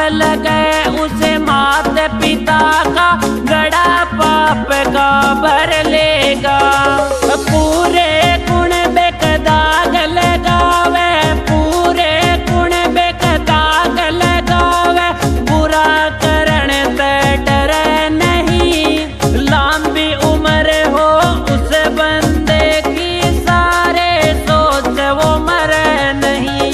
लगे उसे माता पिता का गड़ा पाप का भर लेगा। पूरे गुण बेकदाग लगावे, पूरे गुण बेकदाग लगावे, बुरा करण ते डरे नहीं। लंबी उम्र हो उस बंदे की, सारे सोच वो मरे नहीं।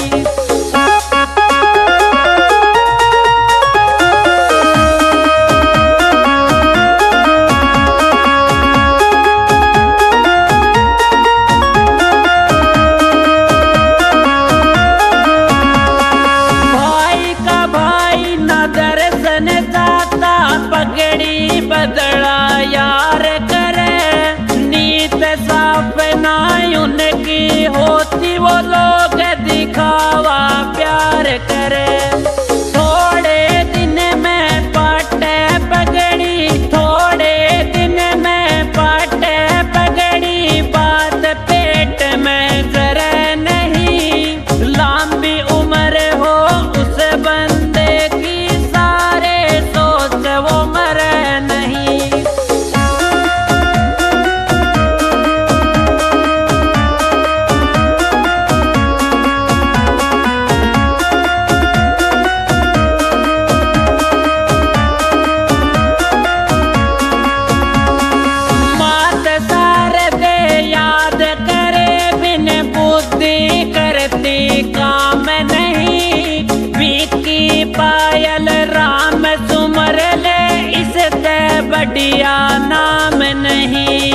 पगड़ी बदला यार करे, नीत साफ ना उनकी होती, वो लोग दिखावा प्यार करे। थोड़े दिन में पाटे पगड़ी, थोड़े दिन में पाटे पगड़ी, बात पेट में जरे नहीं। लंबी उम्र हो उस बंदे की, सारे सोच वो मरे नहीं। मात सारे दे याद करे, बिन बुद्धि करती काम नहीं। विकी पायल राम सुमर ले, इससे बढ़िया नाम नहीं।